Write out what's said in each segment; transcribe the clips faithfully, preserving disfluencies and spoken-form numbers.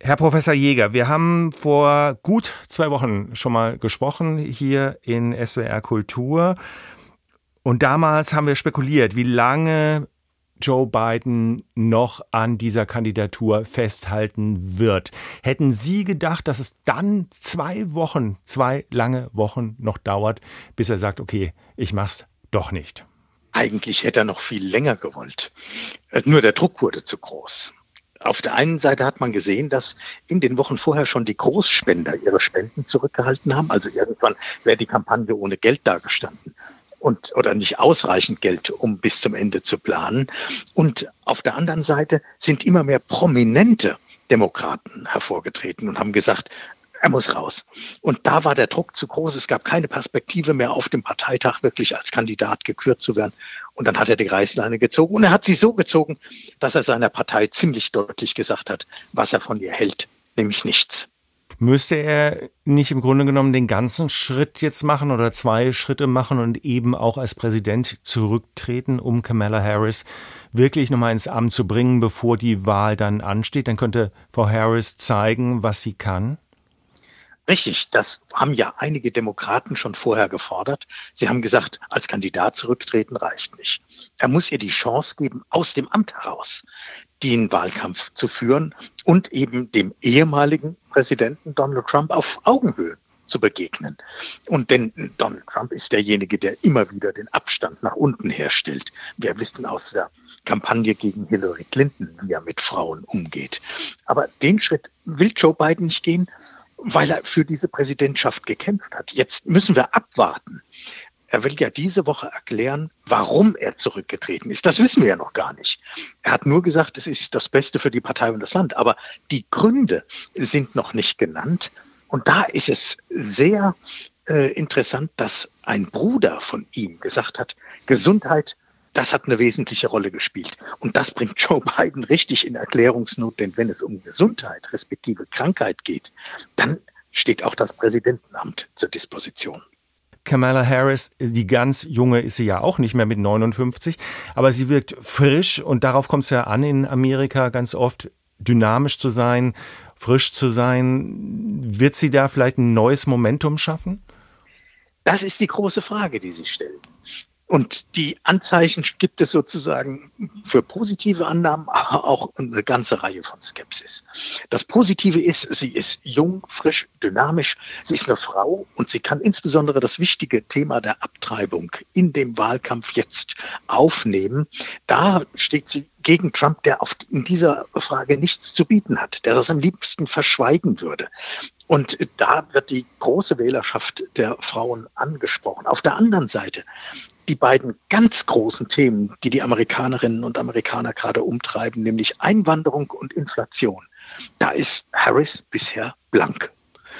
Herr Professor Jäger, wir haben vor gut zwei Wochen schon mal gesprochen hier in S W R Kultur. Und damals haben wir spekuliert, wie lange Joe Biden noch an dieser Kandidatur festhalten wird. Hätten Sie gedacht, dass es dann zwei Wochen, zwei lange Wochen noch dauert, bis er sagt, okay, ich mach's doch nicht? Eigentlich hätte er noch viel länger gewollt. Nur der Druck wurde zu groß. Auf der einen Seite hat man gesehen, dass in den Wochen vorher schon die Großspender ihre Spenden zurückgehalten haben. Also irgendwann wäre die Kampagne ohne Geld dagestanden. Und, oder nicht ausreichend Geld, um bis zum Ende zu planen. Und auf der anderen Seite sind immer mehr prominente Demokraten hervorgetreten und haben gesagt, er muss raus. Und da war der Druck zu groß. Es gab keine Perspektive mehr, auf dem Parteitag wirklich als Kandidat gekürt zu werden. Und dann hat er die Reißleine gezogen. Und er hat sie so gezogen, dass er seiner Partei ziemlich deutlich gesagt hat, was er von ihr hält, nämlich nichts. Müsste er nicht im Grunde genommen den ganzen Schritt jetzt machen oder zwei Schritte machen und eben auch als Präsident zurücktreten, um Kamala Harris wirklich nochmal ins Amt zu bringen, bevor die Wahl dann ansteht? Dann könnte Frau Harris zeigen, was sie kann. Richtig, das haben ja einige Demokraten schon vorher gefordert. Sie haben gesagt, als Kandidat zurücktreten reicht nicht. Er muss ihr die Chance geben, aus dem Amt heraus den Wahlkampf zu führen und eben dem ehemaligen Präsidenten Donald Trump auf Augenhöhe zu begegnen. Und denn Donald Trump ist derjenige, der immer wieder den Abstand nach unten herstellt. Wir wissen aus der Kampagne gegen Hillary Clinton, wie er mit Frauen umgeht. Aber den Schritt will Joe Biden nicht gehen, weil er für diese Präsidentschaft gekämpft hat. Jetzt müssen wir abwarten. Er will ja diese Woche erklären, warum er zurückgetreten ist. Das wissen wir ja noch gar nicht. Er hat nur gesagt, es ist das Beste für die Partei und das Land. Aber die Gründe sind noch nicht genannt. Und da ist es sehr äh, interessant, dass ein Bruder von ihm gesagt hat, Gesundheit, das hat eine wesentliche Rolle gespielt. Und das bringt Joe Biden richtig in Erklärungsnot. Denn wenn es um Gesundheit respektive Krankheit geht, dann steht auch das Präsidentenamt zur Disposition. Kamala Harris, die ganz junge ist sie ja auch nicht mehr mit neunundfünfzig, aber sie wirkt frisch und darauf kommt es ja an in Amerika ganz oft, dynamisch zu sein, frisch zu sein. Wird sie da vielleicht ein neues Momentum schaffen? Das ist die große Frage, die Sie stellen. Und die Anzeichen gibt es sozusagen für positive Annahmen, aber auch eine ganze Reihe von Skepsis. Das Positive ist, sie ist jung, frisch, dynamisch, sie ist eine Frau und sie kann insbesondere das wichtige Thema der Abtreibung in dem Wahlkampf jetzt aufnehmen. Da steht sie gegen Trump, der auf, in dieser Frage nichts zu bieten hat, der das am liebsten verschweigen würde. Und da wird die große Wählerschaft der Frauen angesprochen. Auf der anderen Seite die beiden ganz großen Themen, die die Amerikanerinnen und Amerikaner gerade umtreiben, nämlich Einwanderung und Inflation. Da ist Harris bisher blank.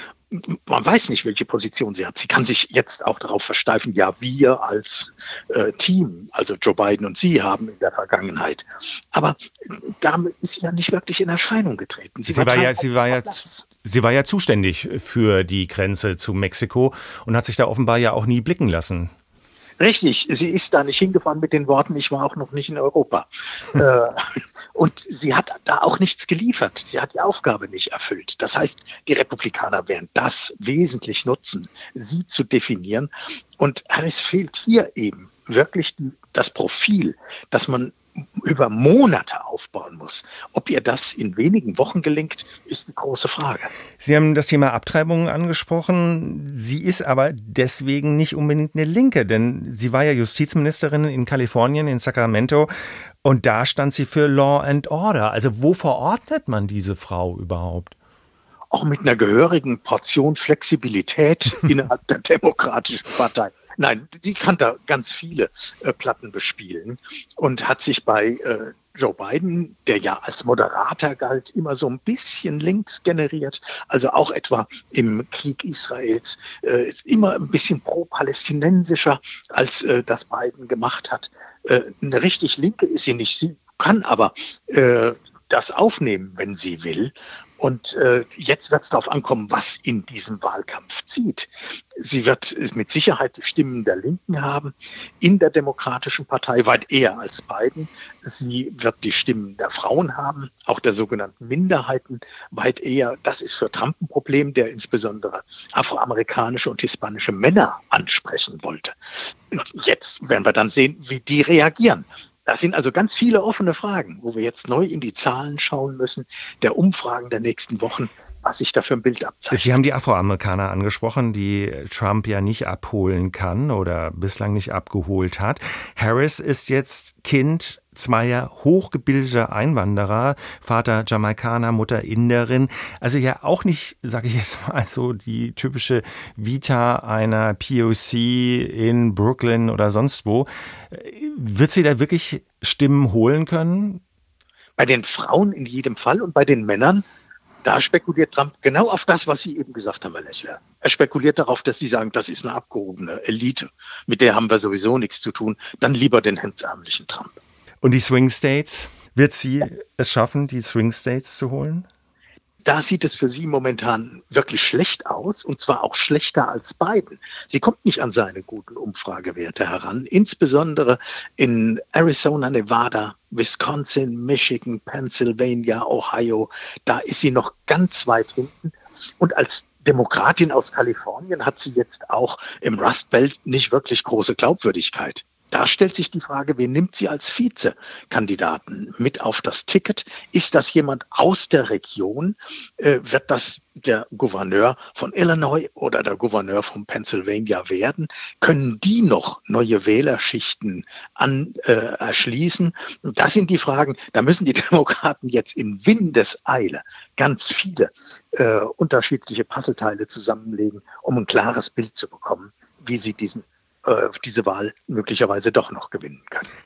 Man weiß nicht, welche Position sie hat. Sie kann sich jetzt auch darauf versteifen, ja, wir als äh, Team, also Joe Biden und sie, haben in der Vergangenheit. Aber damit ist sie ja nicht wirklich in Erscheinung getreten. Sie, sie war ja, sie war ja, sie war ja zuständig für die Grenze zu Mexiko und hat sich da offenbar ja auch nie blicken lassen. Richtig, sie ist da nicht hingefahren mit den Worten, ich war auch noch nicht in Europa. äh, und sie hat da auch nichts geliefert. Sie hat die Aufgabe nicht erfüllt. Das heißt, die Republikaner werden das wesentlich nutzen, sie zu definieren. Und Harris fehlt hier eben wirklich die, das Profil, das man über Monate aufbauen muss. Ob ihr das in wenigen Wochen gelingt, ist die große Frage. Sie haben das Thema Abtreibung angesprochen. Sie ist aber deswegen nicht unbedingt eine Linke, denn sie war ja Justizministerin in Kalifornien, in Sacramento, und da stand sie für Law and Order. Also wo verordnet man diese Frau überhaupt? Auch mit einer gehörigen Portion Flexibilität innerhalb der Demokratischen Partei. Nein, die kann da ganz viele äh, Platten bespielen und hat sich bei äh, Joe Biden, der ja als Moderator galt, immer so ein bisschen links generiert, also auch etwa im Krieg Israels, äh, ist immer ein bisschen pro-palästinensischer, als äh, das Biden gemacht hat. Äh, eine richtig Linke ist sie nicht, sie kann aber äh, das aufnehmen, wenn sie will. Und äh, jetzt wird es darauf ankommen, was in diesem Wahlkampf zieht. Sie wird mit Sicherheit die Stimmen der Linken haben, in der Demokratischen Partei weit eher als Biden. Sie wird die Stimmen der Frauen haben, auch der sogenannten Minderheiten weit eher. Das ist für Trump ein Problem, der insbesondere afroamerikanische und hispanische Männer ansprechen wollte. Jetzt werden wir dann sehen, wie die reagieren. Das sind also ganz viele offene Fragen, wo wir jetzt neu in die Zahlen schauen müssen, der Umfragen der nächsten Wochen, was sich da für ein Bild abzeichnet. Sie haben die Afroamerikaner angesprochen, die Trump ja nicht abholen kann oder bislang nicht abgeholt hat. Harris ist jetzt Kind zweier hochgebildeter Einwanderer, Vater Jamaikaner, Mutter Inderin. Also ja auch nicht, sage ich jetzt mal, so die typische Vita einer P O C in Brooklyn oder sonst wo. Wird sie da wirklich Stimmen holen können? Bei den Frauen in jedem Fall und bei den Männern, da spekuliert Trump genau auf das, was Sie eben gesagt haben, Herr Lechler. Er spekuliert darauf, dass Sie sagen, das ist eine abgehobene Elite, mit der haben wir sowieso nichts zu tun, dann lieber den hemdsärmlichen Trump. Und die Swing States, wird sie es schaffen, die Swing States zu holen? Da sieht es für sie momentan wirklich schlecht aus, und zwar auch schlechter als Biden. Sie kommt nicht an seine guten Umfragewerte heran, insbesondere in Arizona, Nevada, Wisconsin, Michigan, Pennsylvania, Ohio. Da ist sie noch ganz weit hinten. Und als Demokratin aus Kalifornien hat sie jetzt auch im Rust Belt nicht wirklich große Glaubwürdigkeit. Da stellt sich die Frage, wen nimmt sie als Vizekandidaten mit auf das Ticket? Ist das jemand aus der Region? Äh, wird das der Gouverneur von Illinois oder der Gouverneur von Pennsylvania werden? Können die noch neue Wählerschichten an, äh, erschließen? Das sind die Fragen, da müssen die Demokraten jetzt in Windeseile ganz viele äh, unterschiedliche Puzzleteile zusammenlegen, um ein klares Bild zu bekommen, wie sie diesen diese Wahl möglicherweise doch noch gewinnen können.